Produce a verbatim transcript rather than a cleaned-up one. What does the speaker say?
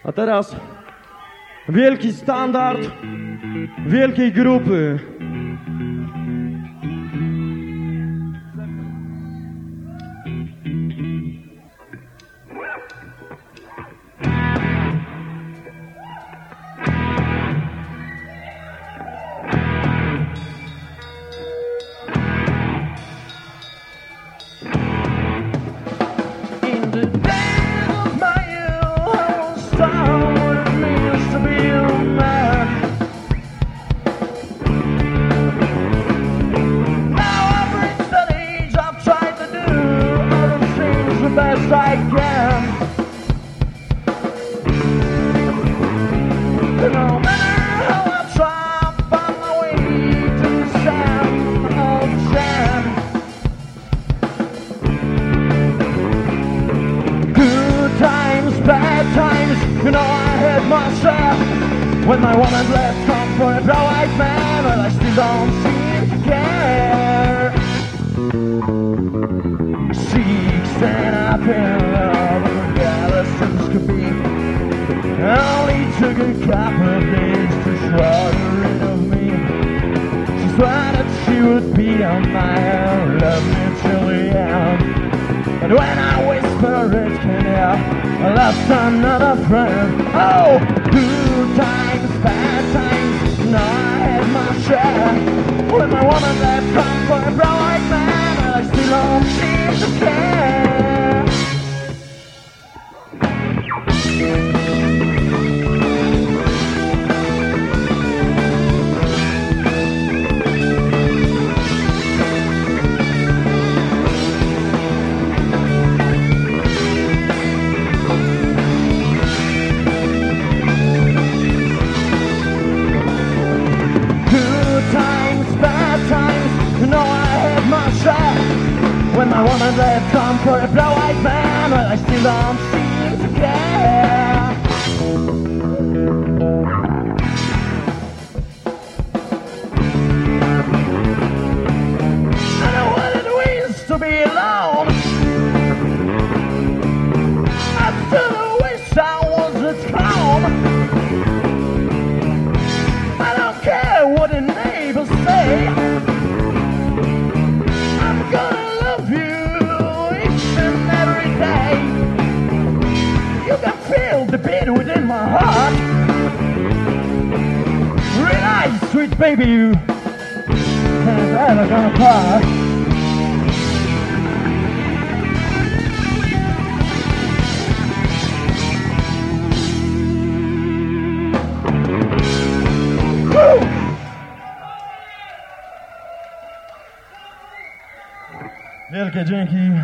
A teraz wielki standard wielkiej grupy. Best I can. No matter how I try, I find my way to the sand of sand. Good times, bad times, you know I had my share. When my woman left come for a bright man, but I still don't seem to care. Six and I've been love, jealous as could be. Only took a couple of days to shut her rid of me. She swore that she would be on my own, love me till the end. And when I whisper it can hear, I lost another friend. Oh, good times, bad times, you know I had my share. When my woman left, come for a bright man, I still don't seem to care. Good times, bad times, you know I had my share. When my woman left, come for a blue-eyed man, well, I still don't seem to care. I know what it means to be alone. I still wish I was at home. I don't care what the neighbors say. I'm gonna love you each and every day. You can feel the beat within my heart. Realize, sweet baby, you ain't ever gonna part. Wielkie dzięki.